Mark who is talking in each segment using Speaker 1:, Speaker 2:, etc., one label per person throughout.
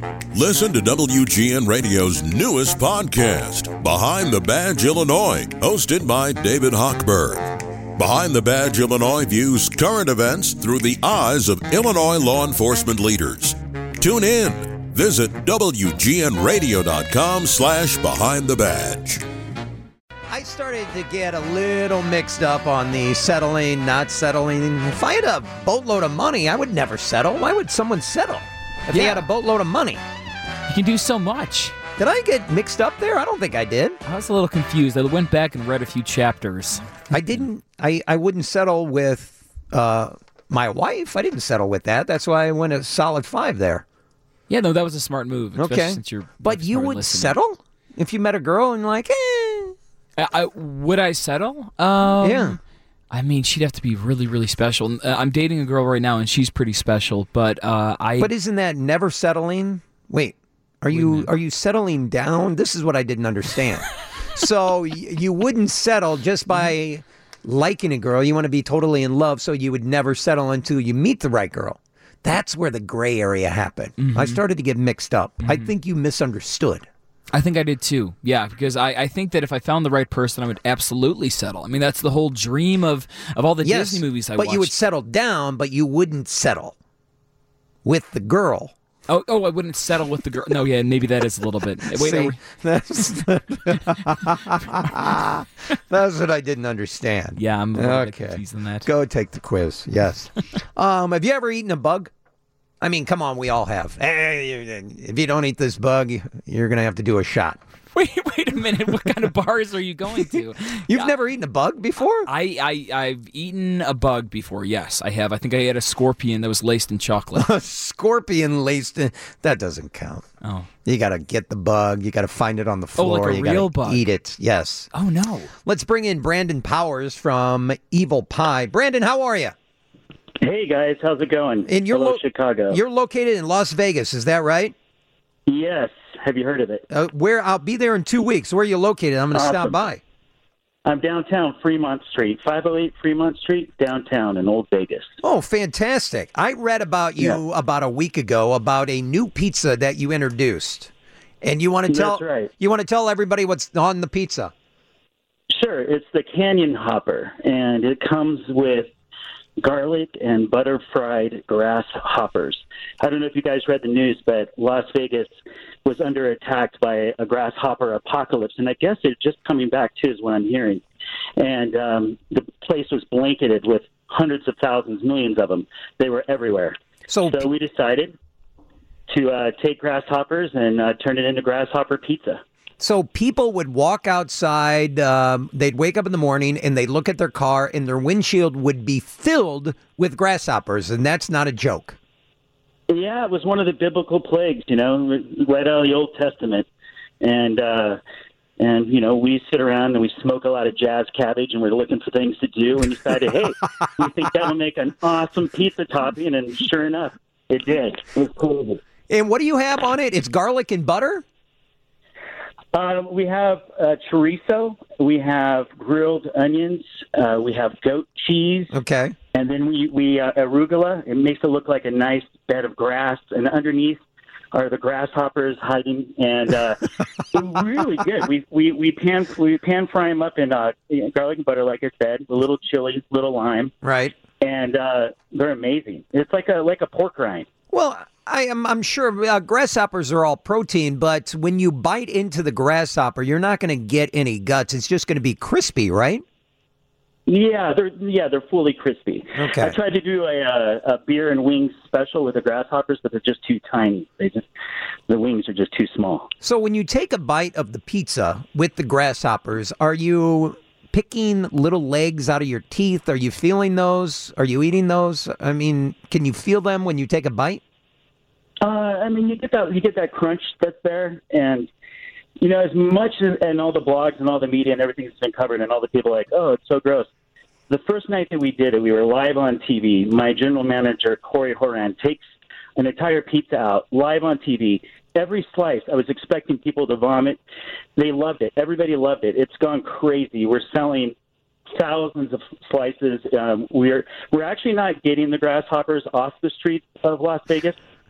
Speaker 1: Listen to WGN Radio's newest podcast, Behind the Badge Illinois, hosted by David Hochberg. Behind the Badge Illinois views current events through the eyes of Illinois law enforcement leaders. Tune in. Visit WGNRadio.com/Behind the Badge.
Speaker 2: I started to get a little mixed up on the settling, not settling. If I had a boatload of money, I would never settle. Why would someone settle if they had a boatload of money?
Speaker 3: You can do so much.
Speaker 2: Did I get mixed up there? I don't think I did.
Speaker 3: I was a little confused. I went back and read a few chapters.
Speaker 2: I didn't. I wouldn't settle with my wife. I didn't settle with that. That's why I went a solid 5 there.
Speaker 3: Yeah, no, that was a smart move.
Speaker 2: Okay.
Speaker 3: Since you're
Speaker 2: but you would settle if you met a girl and like,
Speaker 3: would I settle?
Speaker 2: Yeah.
Speaker 3: I mean, she'd have to be really, really special. I'm dating a girl right now, and she's pretty special. But
Speaker 2: But isn't that never settling? Wait, are you settling down? This is what I didn't understand. So you wouldn't settle just by liking a girl. You want to be totally in love, so you would never settle until you meet the right girl. That's where the gray area happened. I started to get mixed up. I think you misunderstood.
Speaker 3: I think I did too. Yeah, because I think that if I found the right person, I would absolutely settle. I mean, that's the whole dream of all the Disney movies I watched.
Speaker 2: But you would settle down, but you wouldn't settle with the girl.
Speaker 3: Oh, I wouldn't settle with the girl. No, yeah, maybe that is a little bit. Wait,
Speaker 2: See, that's what I didn't understand.
Speaker 3: Yeah, I'm a little bit confused on that.
Speaker 2: Go take the quiz. Yes. Have you ever eaten a bug? I mean, come on, we all have. Hey, if you don't eat this bug, you're going to have to do a shot.
Speaker 3: Wait a minute. What kind of bars are you going to?
Speaker 2: You've never eaten a bug before?
Speaker 3: I've eaten a bug before, yes, I have. I think I had a scorpion that was laced in chocolate.
Speaker 2: A scorpion laced in... That doesn't count.
Speaker 3: Oh.
Speaker 2: You got to get the bug. You got to find it on the floor.
Speaker 3: Oh, like a real bug.
Speaker 2: Eat it, yes.
Speaker 3: Oh, no.
Speaker 2: Let's bring in Brandon Powers from Evil Pie. Brandon, how are you?
Speaker 4: Hey, guys. How's it going? Hello, Chicago.
Speaker 2: You're located in Las Vegas, is that right?
Speaker 4: Yes. Have you heard of it?
Speaker 2: I'll be there in 2 weeks. Where are you located? I'm going to stop by.
Speaker 4: I'm downtown Fremont Street, 508 Fremont Street, downtown in Old Vegas.
Speaker 2: Oh, fantastic. I read about you about a week ago about a new pizza that you introduced. And you want to tell
Speaker 4: That's right.
Speaker 2: You want to tell everybody what's on the pizza?
Speaker 4: Sure. It's the Canyon Hopper, and it comes with garlic and butter fried grasshoppers. I don't know if you guys read the news, but Las Vegas was under attack by a grasshopper apocalypse, and I guess it's just coming back too is what I'm hearing. And the place was blanketed with hundreds of thousands, millions of them. They were everywhere. So we decided to take grasshoppers and turn it into grasshopper pizza.
Speaker 2: So people would walk outside, they'd wake up in the morning, and they'd look at their car, and their windshield would be filled with grasshoppers, and that's not a joke.
Speaker 4: Yeah, it was one of the biblical plagues, right out of the Old Testament. And we sit around and we smoke a lot of jazz cabbage, and we're looking for things to do, and decided, hey, we think that'll make an awesome pizza topping, and sure enough, it did. It was cool.
Speaker 2: And what do you have on it? It's garlic and butter?
Speaker 4: We have chorizo, we have grilled onions, we have goat cheese.
Speaker 2: Okay.
Speaker 4: And then we arugula. It makes it look like a nice bed of grass, and underneath are the grasshoppers hiding. And it's really good. We pan fry them up in garlic and butter, like I said, a little chili, little lime.
Speaker 2: Right.
Speaker 4: And they're amazing. It's like a pork rind.
Speaker 2: Well, I'm sure grasshoppers are all protein, but when you bite into the grasshopper, you're not going to get any guts. It's just going to be crispy, right?
Speaker 4: Yeah, they're fully crispy.
Speaker 2: Okay.
Speaker 4: I tried to do a beer and wings special with the grasshoppers, but they're just too tiny. The wings are just too small.
Speaker 2: So when you take a bite of the pizza with the grasshoppers, are you picking little legs out of your teeth? Are you feeling those? Are you eating those? I mean, can you feel them when you take a bite?
Speaker 4: You get that crunch that's there, and as much as and all the blogs and all the media and everything's been covered, and all the people are like, oh, it's so gross. The first night that we did it, we were live on TV. My general manager, Corey Horan, takes an entire pizza out live on TV. Every slice, I was expecting people to vomit. They loved it. Everybody loved it. It's gone crazy. We're selling thousands of slices. We're actually not getting the grasshoppers off the streets of Las Vegas.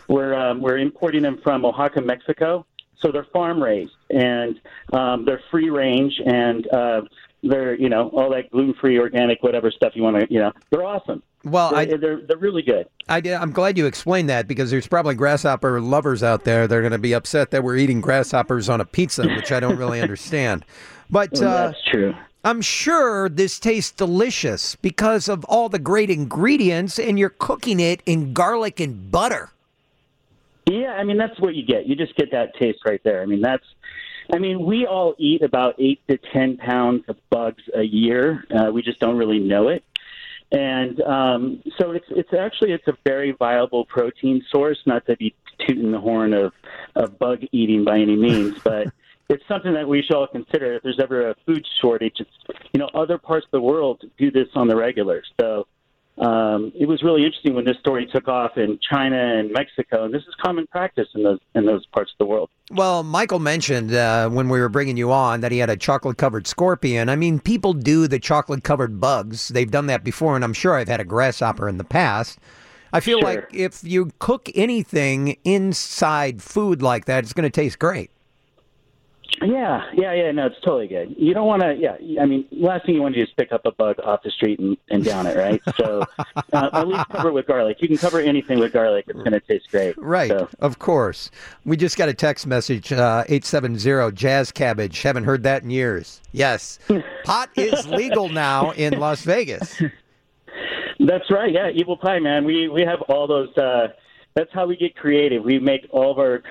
Speaker 4: We're importing them from Oaxaca, Mexico. So they're farm raised, and they're free range, and they're all that gluten free, organic, whatever stuff you want to. They're awesome.
Speaker 2: Well,
Speaker 4: they're really good.
Speaker 2: I'm glad you explained that, because there's probably grasshopper lovers out there. They're going to be upset that we're eating grasshoppers on a pizza, which I don't really understand. But
Speaker 4: that's true.
Speaker 2: I'm sure this tastes delicious because of all the great ingredients, and you're cooking it in garlic and butter.
Speaker 4: Yeah, I mean, that's what you get. You just get that taste right there. I mean, we all eat about 8 to 10 pounds of bugs a year. We just don't really know it. And so it's a very viable protein source, not to be tooting the horn of bug eating by any means, but it's something that we should all consider. If there's ever a food shortage, other parts of the world do this on the regular. So it was really interesting when this story took off in China and Mexico, and this is common practice in those parts of the world.
Speaker 2: Well, Michael mentioned when we were bringing you on that he had a chocolate-covered scorpion. I mean, people do the chocolate-covered bugs. They've done that before, and I'm sure I've had a grasshopper in the past. I feel like if you cook anything inside food like that, it's going to taste great.
Speaker 4: Yeah, no, it's totally good. You don't want to, I mean, last thing you want to do is pick up a bug off the street and down it, right? So at least cover it with garlic. You can cover anything with garlic. It's going to taste great.
Speaker 2: Right, so. Of course. We just got a text message, 870, jazz cabbage. Haven't heard that in years. Yes. Pot is legal now in Las Vegas.
Speaker 4: That's right, yeah, Evil Pie, man. We have all those... that's how we get creative. We make all of our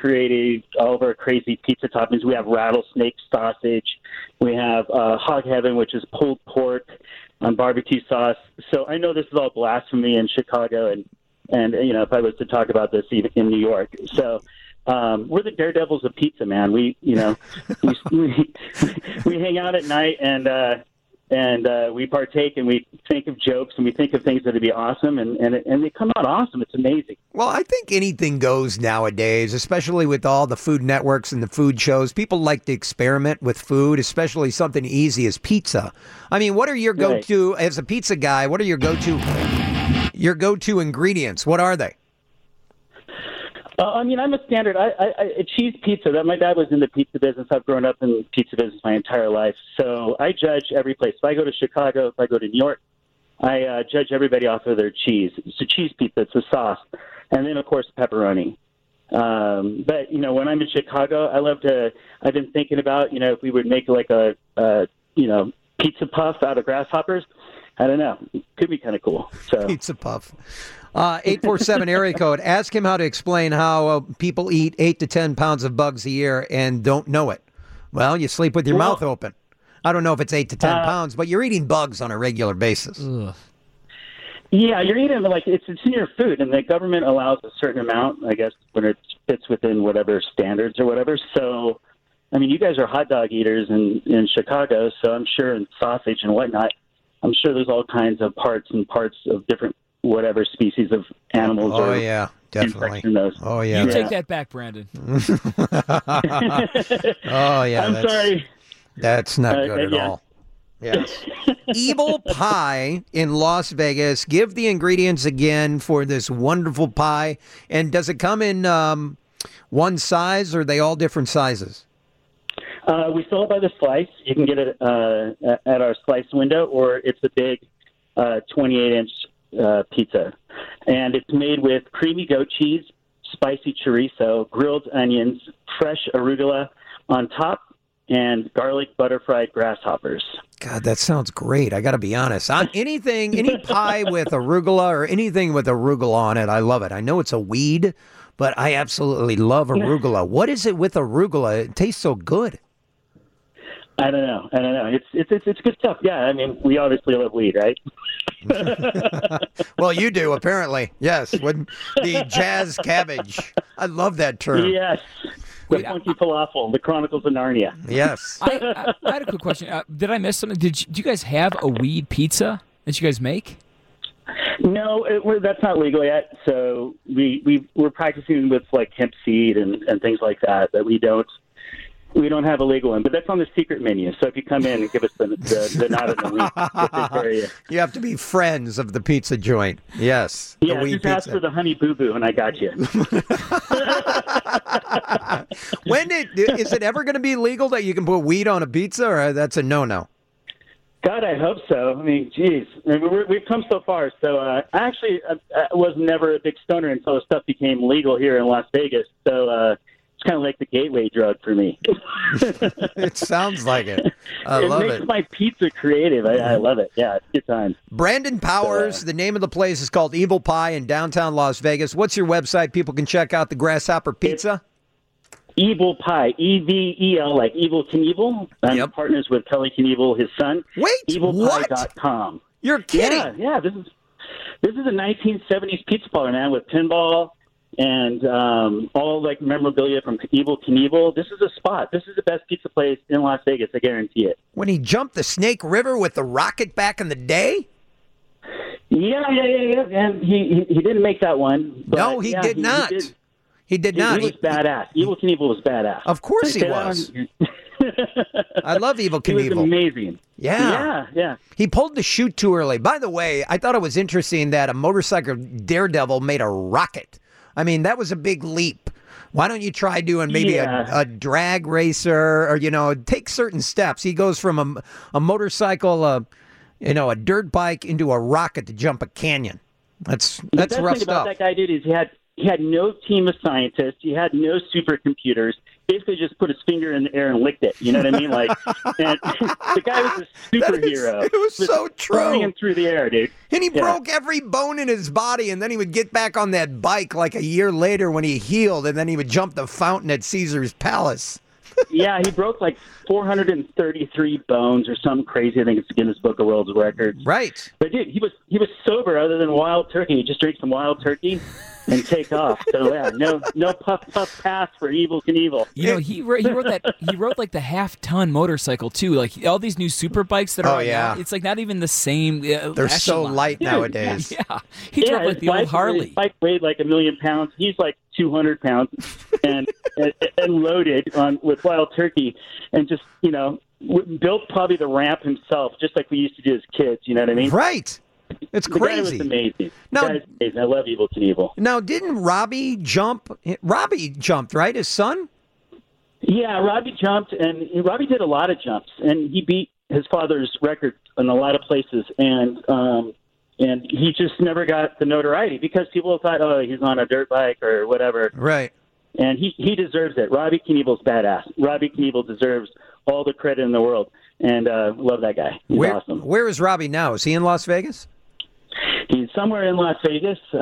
Speaker 4: crazy pizza toppings. We have rattlesnake sausage. We have Hog Heaven, which is pulled pork on barbecue sauce. So I know this is all blasphemy in Chicago, and if I was to talk about this even in New York. So we're the daredevils of pizza, man. We we hang out at night and we partake, and we think of jokes, and we think of things that would be awesome, and they come out awesome. It's amazing.
Speaker 2: Well, I think anything goes nowadays, especially with all the food networks and the food shows. People like to experiment with food, especially something easy as pizza. I mean, what are your go-to, as a pizza guy, what are your go-to ingredients? What are they?
Speaker 4: I mean, I'm a standard. I cheese pizza. My dad was in the pizza business. I've grown up in the pizza business my entire life. So I judge every place. If I go to Chicago, if I go to New York, I judge everybody off of their cheese. It's a cheese pizza. It's a sauce. And then, of course, pepperoni. But, when I'm in Chicago, I've been thinking about, if we would make like a pizza puff out of grasshoppers. I don't know. It could be kind of cool. So.
Speaker 2: Pizza puff. 847 area code. Ask him how to explain how people eat 8 to 10 pounds of bugs a year and don't know it. Well, you sleep with your mouth open. I don't know if it's 8 to 10 pounds, but you're eating bugs on a regular basis.
Speaker 3: Ugh.
Speaker 4: Yeah, you're eating it's in your food, and the government allows a certain amount, I guess, when it fits within whatever standards or whatever. So, I mean, you guys are hot dog eaters in Chicago, so I'm sure, and sausage and whatnot. I'm sure there's all kinds of parts of different whatever species of animals.
Speaker 2: Oh, yeah, definitely. Oh, yeah.
Speaker 3: You take that back, Brandon.
Speaker 2: Oh, yeah.
Speaker 4: I'm sorry.
Speaker 2: That's not good at all. Yes. Evil Pie in Las Vegas. Give the ingredients again for this wonderful pie. And does it come in one size, or are they all different sizes?
Speaker 4: We sell it by the slice. You can get it at our slice window, or it's a big 28-inch pizza. And it's made with creamy goat cheese, spicy chorizo, grilled onions, fresh arugula on top, and garlic butter-fried grasshoppers.
Speaker 2: God, that sounds great. I got to be honest. Any pie with arugula or anything with arugula on it, I love it. I know it's a weed, but I absolutely love arugula. What is it with arugula? It tastes so good.
Speaker 4: I don't know. It's good stuff. Yeah, I mean, we obviously love weed, right?
Speaker 2: Well, you do, apparently. Yes, with the jazz cabbage. I love that term.
Speaker 4: Yes. The funky falafel, the Chronicles of Narnia.
Speaker 2: Yes.
Speaker 3: I had a quick question. Did I miss something? Do you guys have a weed pizza that you guys make?
Speaker 4: No, that's not legal yet. So we're practicing with like hemp seed and things like that we don't We don't have a legal one, but that's on the secret menu. So if you come in and give us the nod of the week,
Speaker 2: you have to be friends of the pizza joint. Yes.
Speaker 4: Yeah, just ask for the honey boo boo, and I got you.
Speaker 2: Is it ever going to be legal that you can put weed on a pizza, or that's a no-no?
Speaker 4: God, I hope so. I mean, geez, we've come so far. So I was never a big stoner until stuff became legal here in Las Vegas. So it's kind of like the gateway drug for me.
Speaker 2: It sounds like it. I love it.
Speaker 4: It makes my pizza creative. I love it. Yeah, it's good times.
Speaker 2: Brandon Powers, the name of the place is called Evil Pie in downtown Las Vegas. What's your website? People can check out the Grasshopper Pizza.
Speaker 4: Evil Pie, EVEL, like Evil Knievel. I'm partners with Kelly Knievel, his son.
Speaker 2: Wait,
Speaker 4: evilpie.com.
Speaker 2: You're kidding?
Speaker 4: Yeah. This is a 1970s pizza parlor, man, with pinball and all like memorabilia from Evil Knievel. This is a spot. This is the best pizza place in Las Vegas. I guarantee it.
Speaker 2: When he jumped the Snake River with the rocket back in the day?
Speaker 4: Yeah. And he didn't make that one. But
Speaker 2: no, he did not. He did not.
Speaker 4: He was badass. Evil Knievel was badass.
Speaker 2: Of course he was. I love Evil Knievel.
Speaker 4: He was amazing.
Speaker 2: Yeah. He pulled the chute too early. By the way, I thought it was interesting that a motorcycle daredevil made a rocket. I mean, that was a big leap. Why don't you try doing maybe a drag racer or, take certain steps? He goes from a motorcycle, a dirt bike into a rocket to jump a canyon. That's rough stuff. The best thing about
Speaker 4: that guy, dude, is he had no team of scientists. He had no supercomputers. Basically, just put his finger in the air and licked it. You know what I mean? And the guy was a superhero.
Speaker 2: It was so true.
Speaker 4: Flying through the air, dude.
Speaker 2: And he broke every bone in his body, and then he would get back on that bike like a year later when he healed, and then he would jump the fountain at Caesar's Palace.
Speaker 4: Yeah, he broke like 433 bones or something crazy. I think it's Guinness Book of World Records.
Speaker 2: Right.
Speaker 4: But dude, he was sober other than wild turkey. He just drank some wild turkey and take off. So yeah, no puff pass for Evil Knievel.
Speaker 3: He wrote like the half-ton motorcycle too. Like all these new super bikes that are now, it's like not even the same.
Speaker 2: They're so light nowadays.
Speaker 3: Yeah, he drove like the old Harley.
Speaker 4: His bike weighed like 1 million pounds. He's like 200 pounds and loaded with wild turkey and just built probably the ramp himself, just like we used to do as kids. You know what I mean?
Speaker 2: Right. It's crazy.
Speaker 4: The guy was amazing. I love Evil Knievel.
Speaker 2: Now, didn't Robbie jump? Robbie jumped, right? His son?
Speaker 4: Yeah, Robbie jumped, and Robbie did a lot of jumps, and he beat his father's record in a lot of places, and he just never got the notoriety because people thought, oh, he's on a dirt bike or whatever.
Speaker 2: Right.
Speaker 4: And he deserves it. Robbie Knievel's badass. Robbie Knievel deserves all the credit in the world, and love that guy. He's awesome. Where
Speaker 2: is Robbie now? Is he in Las Vegas?
Speaker 4: He's somewhere in Las Vegas. We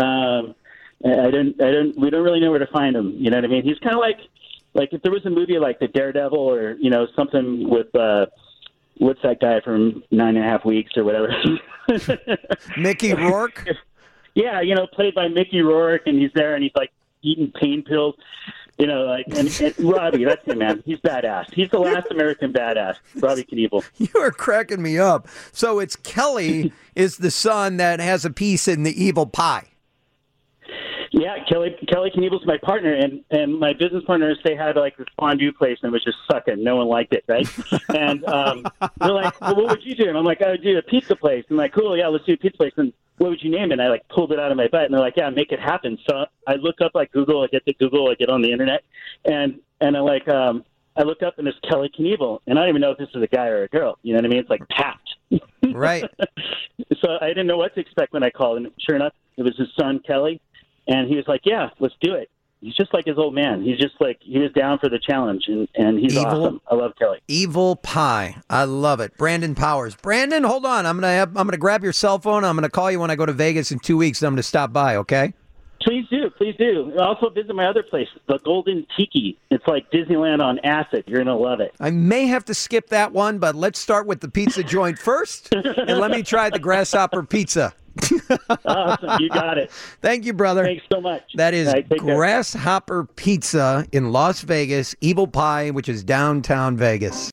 Speaker 4: don't really know where to find him. You know what I mean? He's kind of like if there was a movie like The Daredevil or something with what's that guy from 9.5 Weeks or whatever?
Speaker 2: Mickey Rourke.
Speaker 4: Yeah, played by Mickey Rourke, and he's there, and he's like eating pain pills. And Robbie, that's him, man. He's badass. He's the last American badass, Robbie Knievel.
Speaker 2: You are cracking me up. So it's Kelly is the son that has a piece in the Evil Pie.
Speaker 4: Yeah, Kelly Knievel's my partner, and my business partners, they had like this fondue place and it was just sucking. No one liked it, right? And they're like, well, what would you do? And I'm like, I would do a pizza place. And I'm like, cool, yeah, let's do a pizza place. And what would you name it? And I like pulled it out of my butt, and they're like, yeah, make it happen. So I look up like Google, I get on the internet, and I look up and there's Kelly Knievel, and I don't even know if this is a guy or a girl. You know what I mean? It's like tapped.
Speaker 2: Right.
Speaker 4: So I didn't know what to expect when I called, and sure enough, it was his son Kelly. And he was like, yeah, let's do it. He's just like his old man. He's just like, he was down for the challenge, and he's awesome. I love Kelly.
Speaker 2: Evil Pie. I love it. Brandon Powers. Brandon, hold on. I'm gonna grab your cell phone. I'm gonna call you when I go to Vegas in 2 weeks, and I'm gonna stop by, okay?
Speaker 4: Please do. Also visit my other place, the Golden Tiki. It's like Disneyland on acid. You're going to love it.
Speaker 2: I may have to skip that one, but let's start with the pizza joint first, and let me try the Grasshopper Pizza.
Speaker 4: Awesome. You got it.
Speaker 2: Thank you, brother.
Speaker 4: Thanks so much.
Speaker 2: That is Grasshopper Pizza in Las Vegas, Evil Pie, which is downtown Vegas.